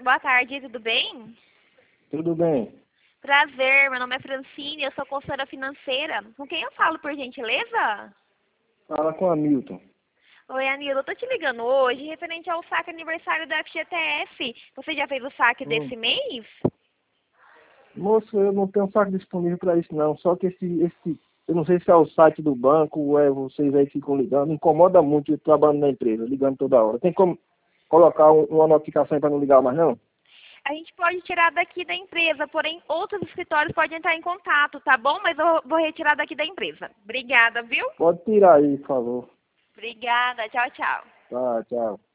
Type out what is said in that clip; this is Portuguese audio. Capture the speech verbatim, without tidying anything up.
boa tarde, tudo bem? Tudo bem. Prazer, meu nome é Francine, eu sou consultora financeira. Com quem eu falo, por gentileza? Fala com a Milton. Oi, Anila, eu tô te ligando hoje referente ao saque aniversário da F G T F. Você já fez o saque Hum. desse mês? Moço, eu não tenho saco disponível para isso não. Só que esse, esse, eu não sei se é o site do banco ou é vocês aí que ficam ligando. Me incomoda muito eu trabalho na empresa, ligando toda hora. Tem como colocar um, uma notificação para não ligar mais não? A gente pode tirar daqui da empresa, porém outros escritórios podem entrar em contato, tá bom? Mas eu vou retirar daqui da empresa. Obrigada, viu? Pode tirar aí, por favor. Obrigada, tchau, tchau. Tá, tchau.